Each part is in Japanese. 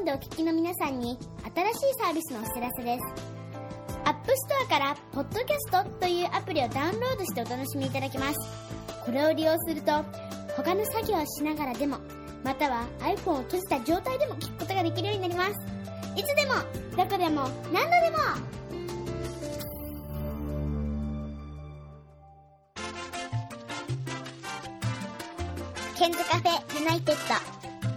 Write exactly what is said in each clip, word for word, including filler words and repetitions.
iPhone でお聞きの皆さんに新しいサービスのお知らせです。App Store からポッドキャストというアプリをダウンロードしてお楽しみいただけます。これを利用すると他の作業をしながらでも、または iPhone を閉じた状態でも聞くことができるようになります。いつでもどこでも何度でも。ケンズカフェユナイテッド。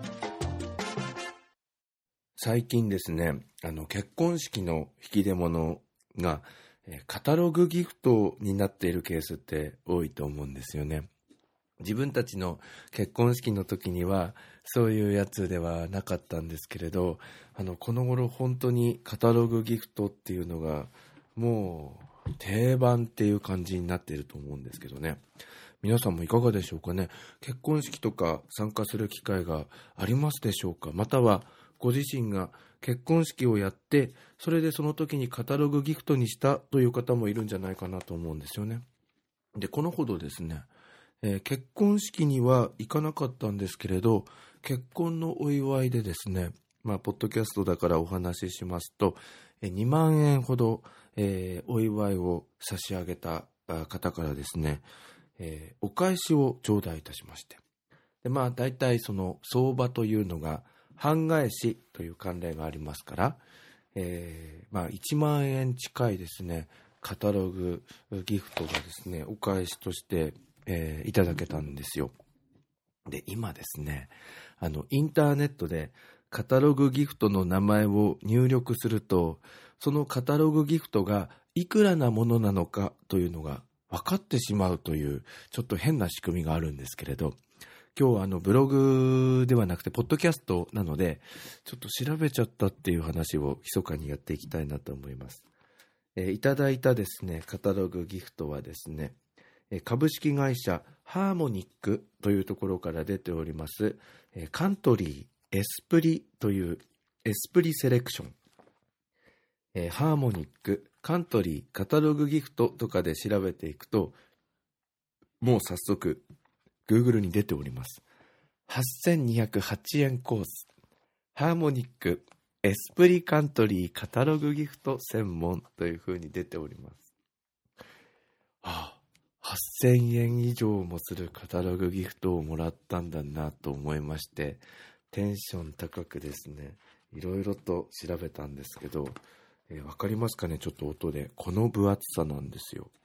最近ですね、あの結婚式の引き出物がえカタログギフトになっているケースって多いと思うんですよね。自分たちの結婚式の時にはそういうやつではなかったんですけれど、あのこの頃本当にカタログギフトっていうのがもう定番っていう感じになっていると思うんですけどね。皆さんもいかがでしょうかね。結婚式とか参加する機会がありますでしょうか。またはご自身が結婚式をやって、それでその時にカタログギフトにしたという方もいるんじゃないかなと思うんですよね。で、このほどですね、えー、結婚式には行かなかったんですけれど、結婚のお祝いでですね、まあ、ポッドキャストだからお話ししますと、えー、にまんえんほど、えー、お祝いを差し上げた方からですね、えー、お返しを頂戴いたしまして。で、まあ、大体その相場というのが、半返しという慣例がありますから、えー、まあいちまんえん近いですね、カタログギフトがですね、お返しとして、えー、いただけたんですよ。で、今ですね、あのインターネットでカタログギフトの名前を入力すると、そのカタログギフトがいくらなものなのかというのが分かってしまうというちょっと変な仕組みがあるんですけれど、今日はあのブログではなくてポッドキャストなのでちょっと調べちゃったっていう話を密かにやっていきたいなと思います。えー、いただいたですねカタログギフトはですね、えー、株式会社ハーモニックというところから出ております、えー、カントリーエスプリというエスプリセレクション、えー、ハーモニックカントリーカタログギフトとかで調べていくと、もう早速Google に出ております。はっせんにひゃくはちえんコース、ハーモニックエスプリカントリーカタログギフト専門というふうに出ております。ああ、はっせんえん以上もするカタログギフトをもらったんだなと思いまして、テンション高くですね、いろいろと調べたんですけど、えー、わかりますかね、ちょっと音で。この分厚さなんですよ。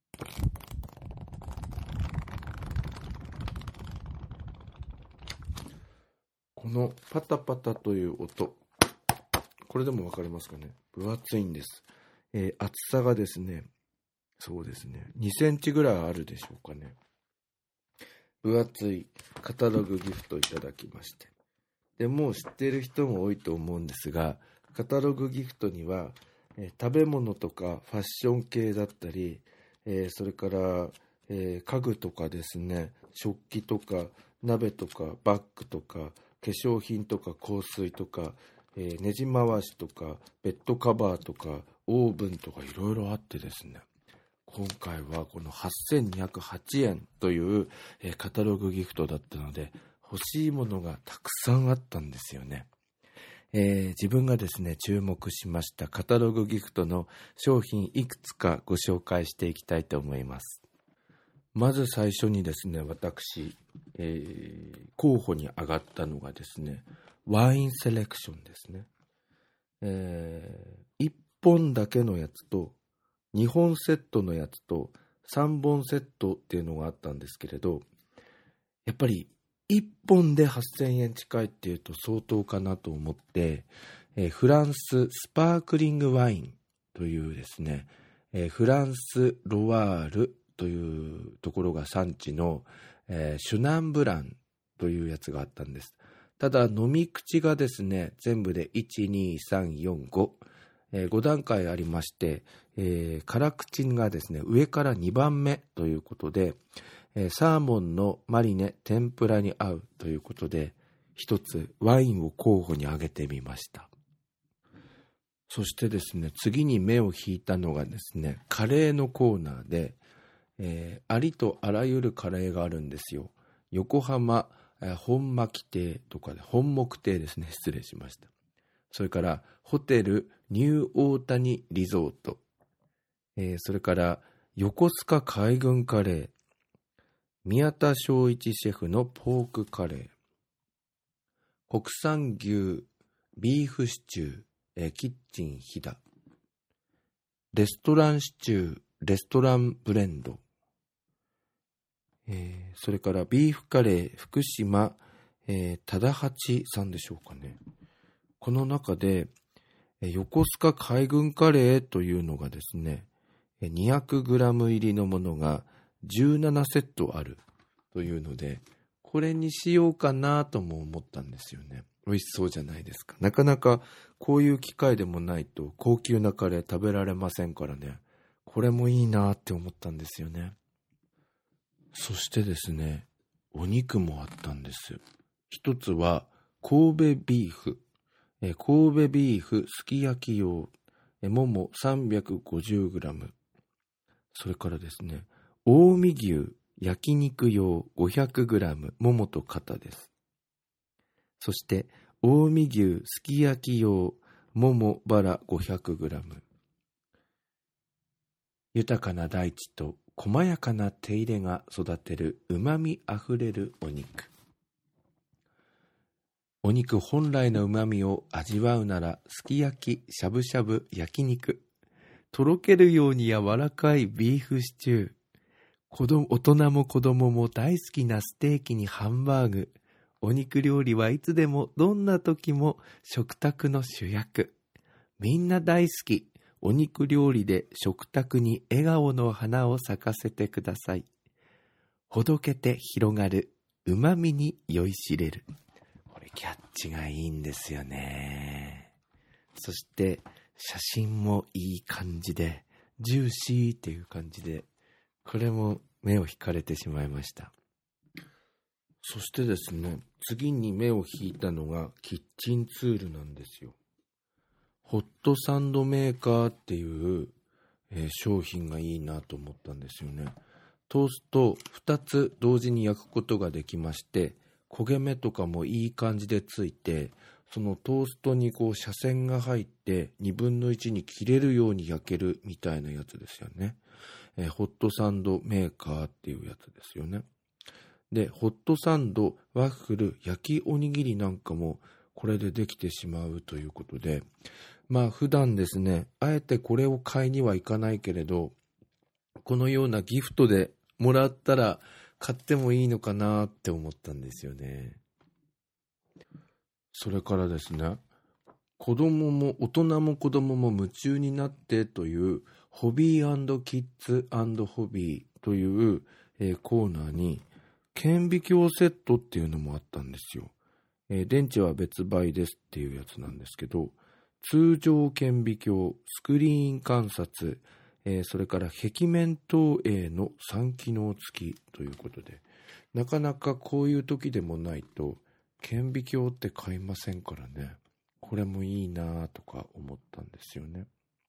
このパタパタという音、これでもわかりますかね。分厚いんです、えー、厚さがですね、そうですね、にセンチぐらいあるでしょうかね。分厚いカタログギフトいただきまして、でもう知っている人も多いと思うんですが、カタログギフトには、えー、食べ物とかファッション系だったり、えー、それから、えー、家具とかですね、食器とか鍋とかバッグとか化粧品とか香水とか、えー、ネジ回しとかベッドカバーとかオーブンとかいろいろあってですね、今回はこのはっせんにひゃくはちえんという、えー、カタログギフトだったので、欲しいものがたくさんあったんですよね。えー、自分がですね注目しましたカタログギフトの商品いくつかご紹介していきたいと思います。まず最初にですね、私、えー、候補に上がったのがですね、ワインセレクションですね。えー、いっぽんだけのやつとにほんセットのやつとさんぼんセットっていうのがあったんですけれど、やっぱりいっぽんではっせんえん近いっていうと相当かなと思って、えー、フランススパークリングワインというですね、えー、フランスロワールというところが産地の、えー、シュナンブランというやつがあったんです。ただ飲み口がですね、全部でいち、に、さん、よん、ご、えー、ご段階ありまして、えー、辛口がですね、上からにばんめということで、えー、サーモンのマリネ天ぷらに合うということで、一つワインを候補に挙げてみました。そしてですね、次に目を引いたのがですね、カレーのコーナーで、えー、ありとあらゆるカレーがあるんですよ。横浜、えー、本巻亭とかで、本木亭ですね、失礼しました。 それからホテルニューオータニリゾート、えー、それから横須賀海軍カレー、宮田正一シェフのポークカレー、国産牛ビーフシチュー、えー、キッチン飛騨、レストランシチューレストランブレンド、えー、それからビーフカレー福島、えー、忠八さんでしょうかね。この中で、えー、横須賀海軍カレーというのがですね、にひゃくグラム 入りのものがじゅうななセットあるというので、これにしようかなとも思ったんですよね。美味しそうじゃないですか。なかなかこういう機会でもないと高級なカレー食べられませんからね。これもいいなって思ったんですよね。そしてですね、お肉もあったんです。一つは神戸ビーフ、え神戸ビーフすき焼き用、えもも さんびゃくごじゅうグラム、それからですね、近江牛焼肉用 ごひゃくグラム、ももと肩です。そして近江牛すき焼き用ももバラ ごひゃくグラム、豊かな大地と細やかな手入れが育てるうまみあふれるお肉。お肉本来のうまみを味わうなら、すき焼き、しゃぶしゃぶ、焼肉、とろけるように柔らかいビーフシチュー、子供大人も子供も大好きなステーキにハンバーグ。お肉料理はいつでもどんな時も食卓の主役。みんな大好き。お肉料理で食卓に笑顔の花を咲かせてください。ほどけて広がるうまみに酔いしれる。これキャッチがいいんですよね。そして写真もいい感じで、ジューシーっていう感じで、これも目を引かれてしまいました。そしてですね、次に目を引いたのがキッチンツールなんですよ。ホットサンドメーカーっていう、えー、商品がいいなと思ったんですよね。トーストふたつ同時に焼くことができまして、焦げ目とかもいい感じでついて、そのトーストにこう斜線が入ってにぶんのいちに切れるように焼けるみたいなやつですよね。えー、ホットサンドメーカーっていうやつですよね。で、ホットサンド、ワッフル、焼きおにぎりなんかもこれでできてしまうということで、まあ普段ですね、あえてこれを買いにはいかないけれど、このようなギフトでもらったら買ってもいいのかなって思ったんですよね。それからですね、子供も大人も子供も夢中になってというホビー&キッズ&ホビーという、えー、コーナーに顕微鏡セットっていうのもあったんですよ。えー、電池は別売ですっていうやつなんですけど、通常顕微鏡、スクリーン観察、えー、それから壁面投影のさん機能付きということで、なかなかこういう時でもないと顕微鏡って買いませんからね。これもいいなとか思ったんですよね。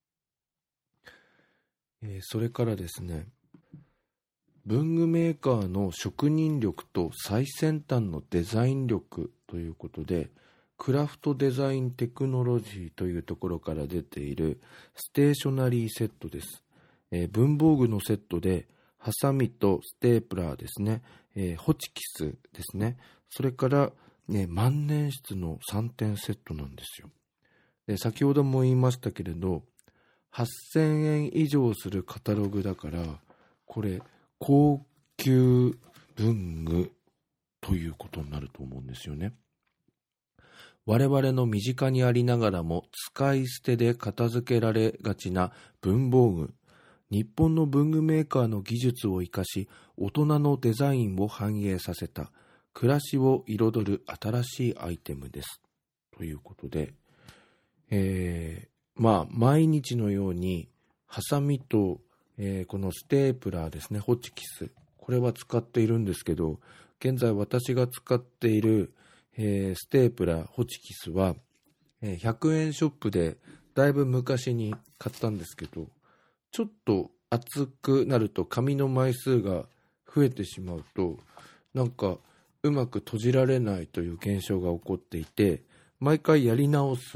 えー、それからですね、文具メーカーの職人力と最先端のデザイン力ということで、クラフトデザインテクノロジーというところから出ているステーショナリーセットです。えー、文房具のセットでハサミとステープラーですね、えー、ホチキスですね、それから、ね、万年筆のさんてんセットなんですよ。で、先ほども言いましたけれど、はっせんえん以上するカタログだから、これ高級文具ということになると思うんですよね。我々の身近にありながらも使い捨てで片付けられがちな文房具。日本の文具メーカーの技術を生かし、大人のデザインを反映させた暮らしを彩る新しいアイテムです。ということで、えー、まあ毎日のようにハサミと、えー、このステープラーですね、ホチキス、これは使っているんですけど、現在私が使っている、えー、ステープラー、ホチキスは、えー、ひゃくえんショップでだいぶ昔に買ったんですけど、ちょっと厚くなると紙の枚数が増えてしまうと、なんかうまく閉じられないという現象が起こっていて、毎回やり直す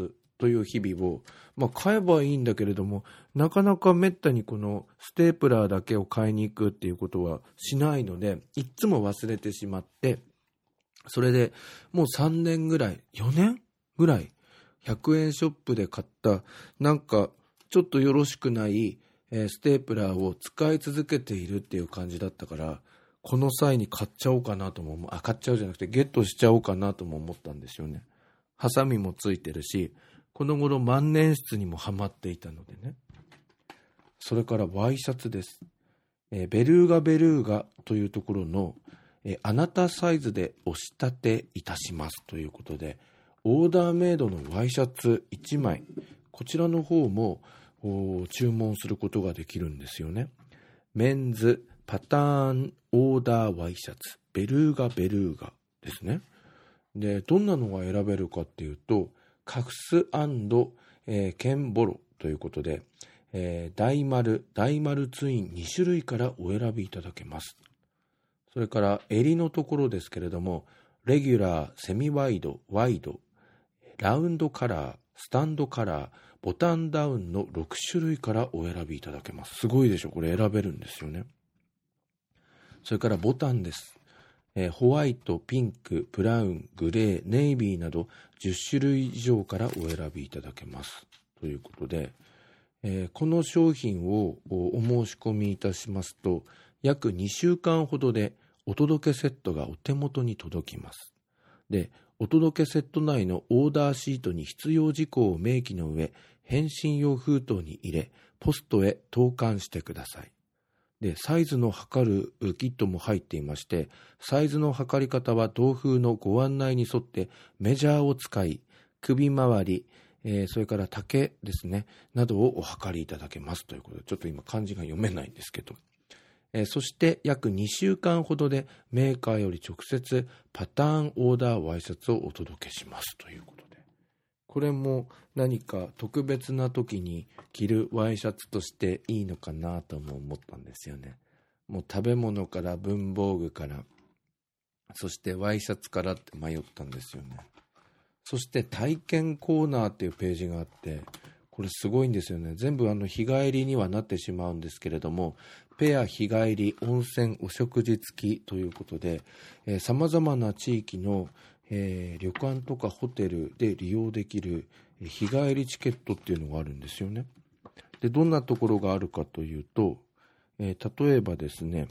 という日々を、まあ、買えばいいんだけれども、なかなかめったにこのステープラーだけを買いに行くっていうことはしないので、いっつも忘れてしまって、それでもうさんねんぐらい、よねんぐらい、ひゃくえんショップで買ったなんかちょっとよろしくない、えー、ステープラーを使い続けているっていう感じだったから、この際に買っちゃおうかなとも、あ、買っちゃおうじゃなくてゲットしちゃおうかなとも思ったんですよね。ハサミもついてるし、この頃万年筆にもハマっていたのでね。それからワイシャツです。えー、ベルーガベルーガというところの、えー、あなたサイズでお仕立ていたしますということで、オーダーメイドのワイシャツいちまい、こちらの方も注文することができるんですよね。メンズパターンオーダーワイシャツベルーガベルーガですね。で、どんなのが選べるかっていうと、カフス&、えー、ケンボロということで、えー、大丸大丸ツインに種類からお選びいただけます。それから襟のところですけれども、レギュラー、セミワイド、ワイド、ラウンドカラー、スタンドカラー、ボタンダウンのろく種類からお選びいただけます。すごいでしょ、これ選べるんですよね。それからボタンです。えー、ホワイト、ピンク、ブラウン、グレー、ネイビーなどじゅっ種類以上からお選びいただけますということで、えー、この商品をお申し込みいたしますと、約にしゅうかんほどでお届けセットがお手元に届きます。で、お届けセット内のオーダーシートに必要事項を明記の上、返信用封筒に入れ、ポストへ投函してください。で、サイズの測るキットも入っていまして、サイズの測り方は同封のご案内に沿ってメジャーを使い、首周り、えー、それから丈ですね、などをお測りいただけますということで、ちょっと今漢字が読めないんですけど、えー、そして約にしゅうかんほどでメーカーより直接パターンオーダーワイシャツをお届けしますということで、これも何か特別な時に着るワイシャツとしていいのかなとも思ったんですよね。もう食べ物から文房具から、そしてワイシャツからって迷ったんですよね。そして体験コーナーっていうページがあって、これすごいんですよね。全部あの日帰りにはなってしまうんですけれども、ペア日帰り温泉お食事付きということで、さまざまな地域の、えー、旅館とかホテルで利用できる日帰りチケットっていうのがあるんですよね。で、どんなところがあるかというと、えー、例えばですね、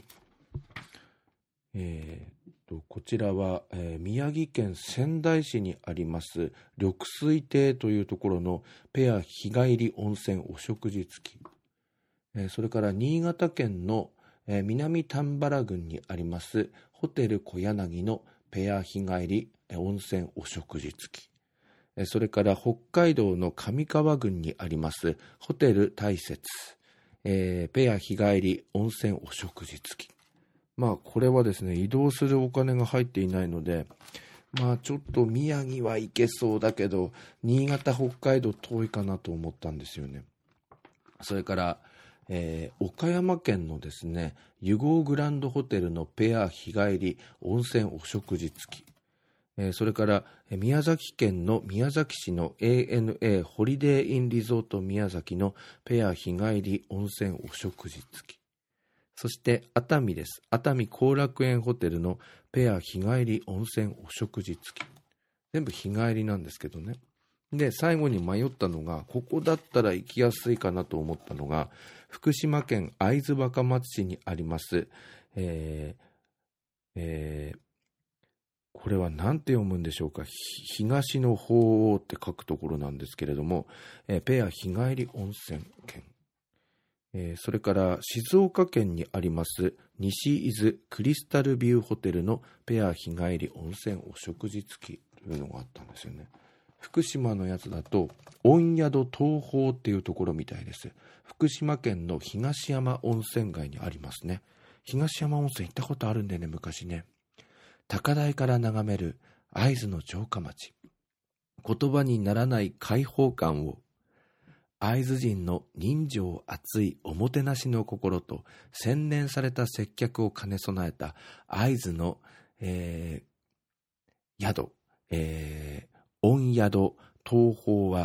えー、とこちらは、えー、宮城県仙台市にあります緑水亭というところのペア日帰り温泉お食事付き、えー、それから新潟県の、えー、南丹原郡にありますホテル小柳のペア日帰り温泉お食事付き、えー、それから北海道の上川郡にありますホテル大雪、えー、ペア日帰り温泉お食事付き。まあこれはですね、移動するお金が入っていないので、まあちょっと宮城は行けそうだけど、新潟北海道遠いかなと思ったんですよね。それから、えー、岡山県のですね、湯郷グランドホテルのペア日帰り温泉お食事付き、えー、それから宮崎県の宮崎市の エーエヌエー ホリデーインリゾート宮崎のペア日帰り温泉お食事付き、そして熱海です。熱海後楽園ホテルのペア日帰り温泉お食事付き。全部日帰りなんですけどね。で、最後に迷ったのが、ここだったら行きやすいかなと思ったのが、福島県会津若松市にあります、えーえー、これは何て読むんでしょうか。東の鳳凰って書くところなんですけれども、えー、ペア日帰り温泉券。えー、それから静岡県にあります西伊豆クリスタルビューホテルのペア日帰り温泉お食事付きというのがあったんですよね。福島のやつだと温宿東宝っていうところみたいです。福島県の東山温泉街にありますね。東山温泉行ったことあるんでね、昔ね。高台から眺める会津の城下町、言葉にならない開放感を会津人の人情厚いおもてなしの心と洗練された接客を兼ね備えた会津の、えー、宿、えー、温宿東宝は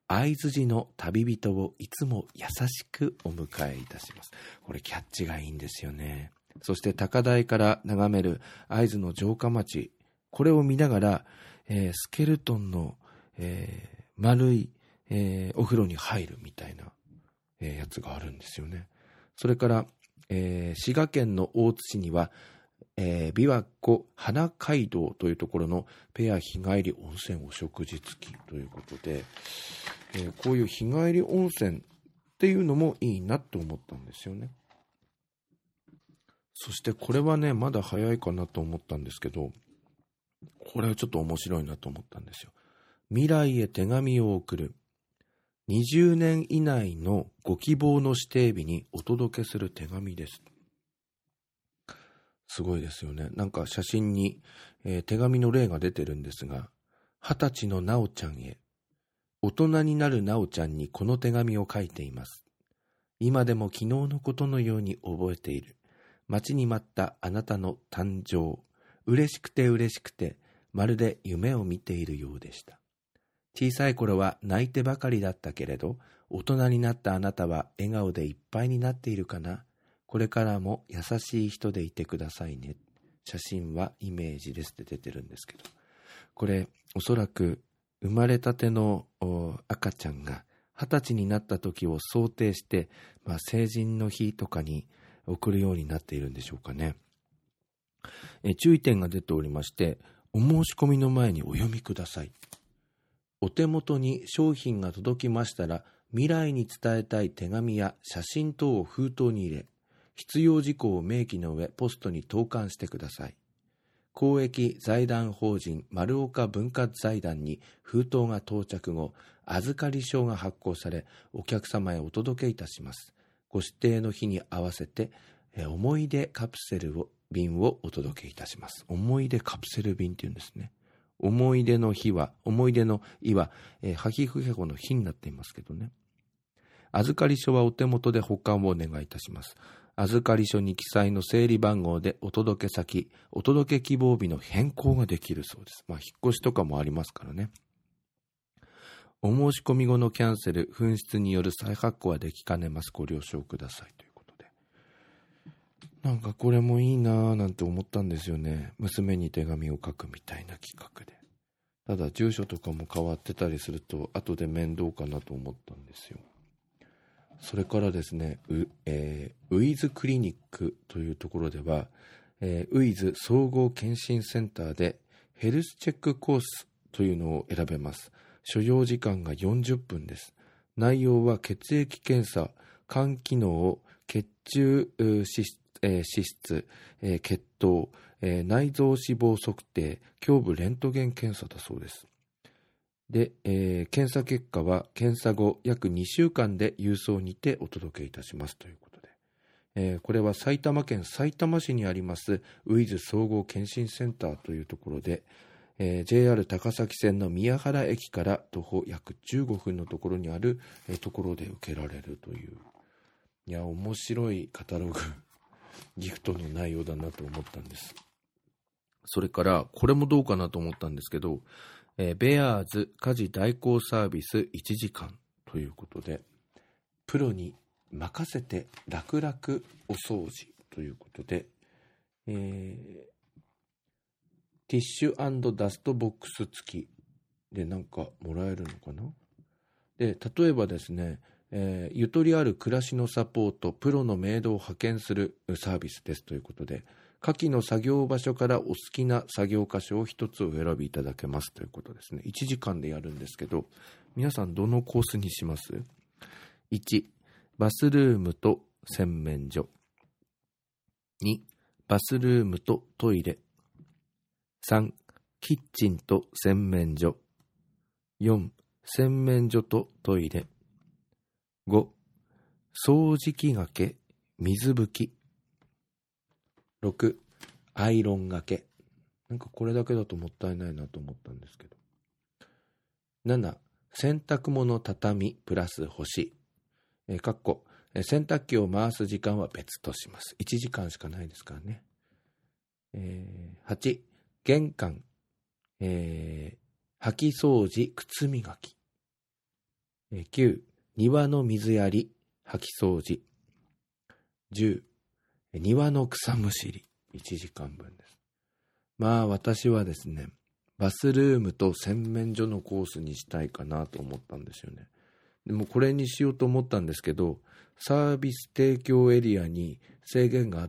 会津寺の旅人をいつも優しくお迎えいたします。これキャッチがいいんですよね。そして高台から眺める会津の城下町、これを見ながら、えー、スケルトンの、えー、丸い、えー、お風呂に入るみたいな、えー、やつがあるんですよね。それから、えー、滋賀県の大津市には、えー、琵琶湖花街道というところのペア日帰り温泉お食事付きということで、えー、こういう日帰り温泉っていうのもいいなって思ったんですよね。そしてこれはね、まだ早いかなと思ったんですけど、これはちょっと面白いなと思ったんですよ。未来へ手紙を送る。にじゅうねん以内のご希望の指定日にお届けする手紙です。すごいですよね。なんか写真に、えー、手紙の例が出てるんですが、二十歳のなおちゃんへ、大人になるなおちゃんにこの手紙を書いています。今でも昨日のことのように覚えている。待ちに待ったあなたの誕生。嬉しくて嬉しくて、まるで夢を見ているようでした。小さい頃は泣いてばかりだったけれど、大人になったあなたは笑顔でいっぱいになっているかな。これからも優しい人でいてくださいね。写真はイメージですって出てるんですけど、これおそらく生まれたての赤ちゃんが二十歳になった時を想定して、まあ、成人の日とかに送るようになっているんでしょうかね。え注意点が出ておりまして、お申し込みの前にお読みください。お手元に商品が届きましたら、未来に伝えたい手紙や写真等を封筒に入れ、必要事項を明記の上、ポストに投函してください。公益財団法人丸岡文化財団に封筒が到着後、預かり証が発行され、お客様へお届けいたします。ご指定の日に合わせて、え思い出カプセルを便をお届けいたします。思い出カプセル便っていうんですね。思い出の日は、思い出の意は、えー、はひふへこの日になっていますけどね。預かり書はお手元で保管をお願いいたします。預かり書に記載の整理番号でお届け先、お届け希望日の変更ができるそうです。まあ、引っ越しとかもありますからね。お申し込み後のキャンセル、紛失による再発行はできかねます。ご了承くださいということで。なんかこれもいいなぁなんて思ったんですよね。娘に手紙を書くみたいな企画で。ただ住所とかも変わってたりすると後で面倒かなと思ったんですよ。それからですね、ウ、えー、ウィズクリニックというところでは、えー、ウィズ総合検診センターでヘルスチェックコースというのを選べます。所要時間がよんじゅっぷんです。内容は血液検査、肝機能、血中脂質、えー、脂質えー、血糖、えー、内臓脂肪測定、胸部レントゲン検査だそうです。で、えー、検査結果は検査後約にしゅうかんで郵送にてお届けいたしますということで、えー、これは埼玉県さいたま市にありますウィズ総合検診センターというところで、えー、ジェイアール 高崎線の宮原駅から徒歩約じゅうごふんのところにある、えー、ところで受けられるという、いや面白いカタログギフトの内容だなと思ったんです。それからこれもどうかなと思ったんですけど、えー、ベアーズ家事代行サービスいちじかんということで、プロに任せて楽々お掃除ということで、えー、ティッシュ&ダストボックス付きでなんかもらえるのかな。で例えばですね、えー、ゆとりある暮らしのサポート、プロのメイドを派遣するサービスですということで、下記の作業場所からお好きな作業箇所を一つお選びいただけますということですね。いちじかんでやるんですけど、皆さんどのコースにします？ いち. バスルームと洗面所。に. バスルームとトイレ。さん. キッチンと洗面所。よん. 洗面所とトイレ。ご. 掃除機がけ、水拭き。ろく. アイロンがけ。なんかこれだけだともったいないなと思ったんですけど。なな. 洗濯物畳プラス干し。えー、かっこ洗濯機を回す時間は別とします。いちじかんしかないですからね。えー、はち. 玄関、えー、掃き掃除、靴磨き。 きゅう、庭の水やり、掃き掃除。じゅう、庭の草むしり、いちじかんぶんです。まあ私はですね、バスルームと洗面所のコースにしたいかなと思ったんですよね。でもこれにしようと思ったんですけど、サービス提供エリアに制限があって、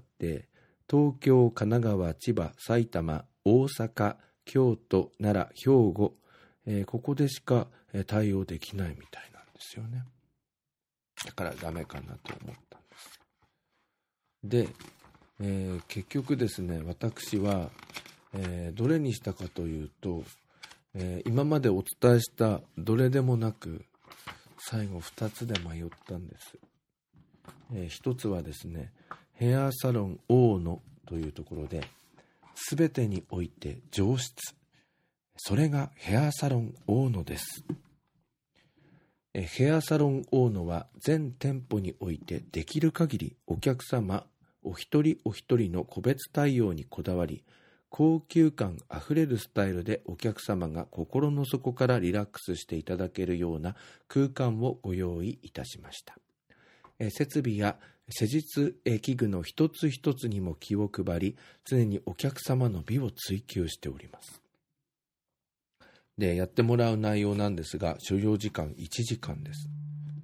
東京、神奈川、千葉、埼玉、大阪、京都、奈良、兵庫、えー、ここでしか対応できないみたいなんですよね。だからダメかなと思ったんです。で、えー、結局ですね、私は、えー、どれにしたかというと、えー、今までお伝えしたどれでもなく、最後ふたつで迷ったんです。えー、ひとつはですね、ヘアサロン大野というところで、すべてにおいて上質。それがヘアサロン大野です。えー、ヘアサロン大野は全店舗においてできる限りお客様お一人お一人の個別対応にこだわり、高級感あふれるスタイルでお客様が心の底からリラックスしていただけるような空間をご用意いたしました。え設備や施術器具の一つ一つにも気を配り、常にお客様の美を追求しております。で、やってもらう内容なんですが、所要時間いちじかんです。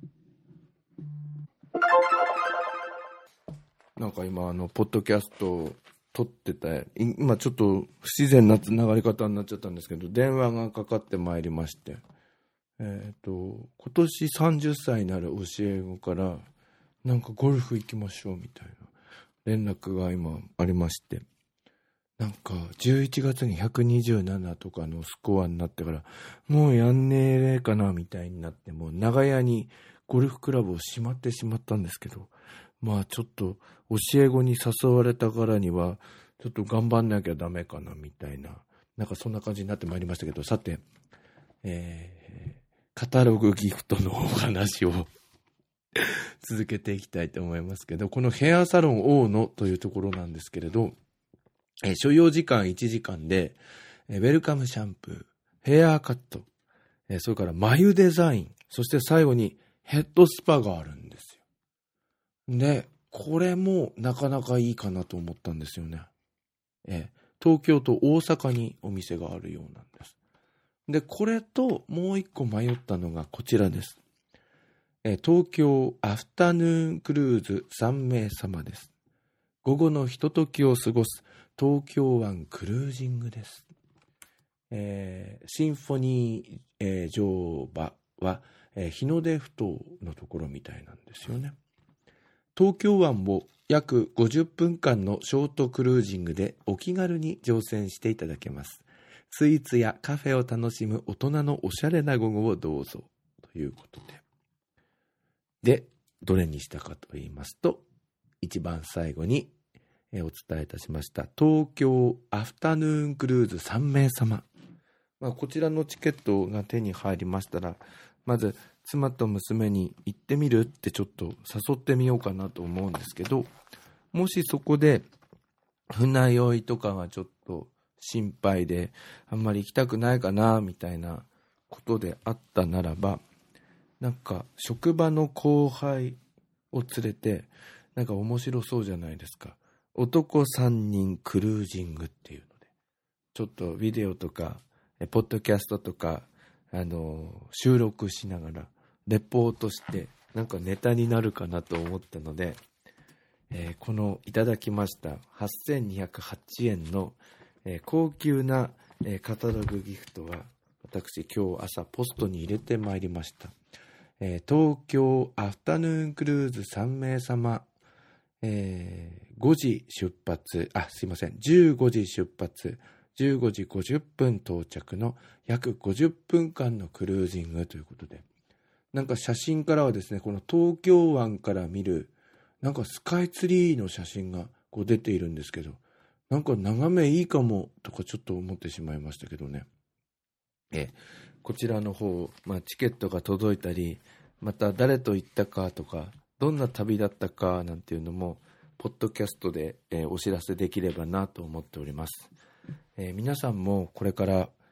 なんか今あのポッドキャストを撮ってて、今ちょっと不自然なつながり方になっちゃったんですけど、電話がかかってまいりまして、えっと今年さんじゅっさいになる教え子からなんかゴルフ行きましょうみたいな連絡が今ありまして、なんかじゅういちがつにひゃくにじゅうななとかのスコアになってから、もうやんねえかなみたいになって、もう長屋にゴルフクラブをしまってしまったんですけど、まあちょっと教え子に誘われたからにはちょっと頑張んなきゃダメかなみたいな、なんかそんな感じになってまいりましたけど、さて、えー、カタログギフトのお話を続けていきたいと思いますけど、このヘアサロン大野というところなんですけれど、えー、所要時間いちじかんで、えー、ウェルカムシャンプー、ヘアカット、えー、それから眉デザイン、そして最後にヘッドスパがあるんですよ。で、これもなかなかいいかなと思ったんですよね。えー、東京と大阪にお店があるようなんです。で、これともう一個迷ったのがこちらです。えー、東京アフタヌーンクルーズさんめい様です。午後のひとときを過ごす東京湾クルージングです。えー、シンフォニー、えー、乗馬は、えー、日の出ふ頭のところみたいなんですよね。東京湾を約ごじゅっぷんかんのショートクルージングでお気軽に乗船していただけます。スイーツやカフェを楽しむ大人のおしゃれな午後をどうぞということで。で、どれにしたかと言いますと、一番最後にお伝えいたしました東京アフタヌーンクルーズさんめい様。まあ、こちらのチケットが手に入りましたら、まず妻と娘に行ってみるってちょっと誘ってみようかなと思うんですけど、もしそこで船酔いとかがちょっと心配であんまり行きたくないかなみたいなことであったならば、なんか職場の後輩を連れて、なんか面白そうじゃないですか。男さんにんクルージングっていうので、ちょっとビデオとかポッドキャストとかあの収録しながらレポートしてなんかネタになるかなと思ったので、えー、このいただきましたはっせんにひゃくはちえんの、えー、高級な、えー、カタログギフトは私今日朝ポストに入れてまいりました。えー、東京アフタヌーンクルーズさんめい様、えー、ごじ出発、あすいませんじゅうごじ出発、じゅうごじごじゅっぷん到着の約ごじゅっぷんかんのクルージングということで、なんか写真からはですね、この東京湾から見るなんかスカイツリーの写真がこう出ているんですけど、なんか眺めいいかもとかちょっと思ってしまいましたけどね。えこちらの方、まあ、チケットが届いたり、また誰と行ったかとかどんな旅だったかなんていうのもポッドキャストで、えー、お知らせできればなと思っております。えー、皆さんもこれから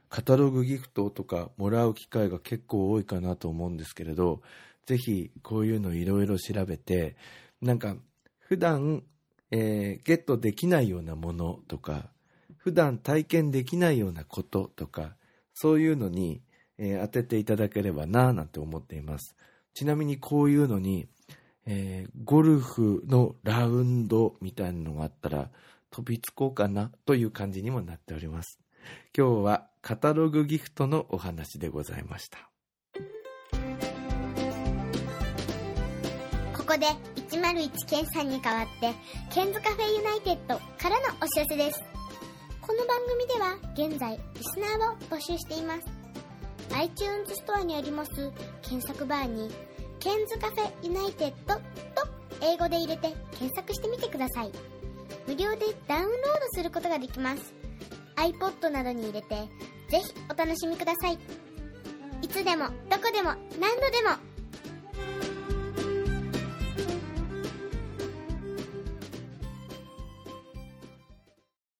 カタログギフトとかもらう機会が結構多いかなと思うんですけれど、ぜひこういうのいろいろ調べて、なんか普段、えー、ゲットできないようなものとか、普段体験できないようなこととか、そういうのに、えー、当てていただければなぁなんて思っています。ちなみにこういうのに、えー、ゴルフのラウンドみたいなのがあったら飛びつこうかなという感じにもなっております。今日はカタログギフトのお話でございました。 ここでいちまるいちケンさんに代わってケンズカフェユナイテッドからのお知らせです。この番組では現在リスナーを募集しています。 iTunes ストアにあります検索バーにケンズカフェユナイテッドと英語で入れて検索してみてください。無料でダウンロードすることができます。 iPod などに入れてぜひお楽しみください。いつでもどこでも何度でも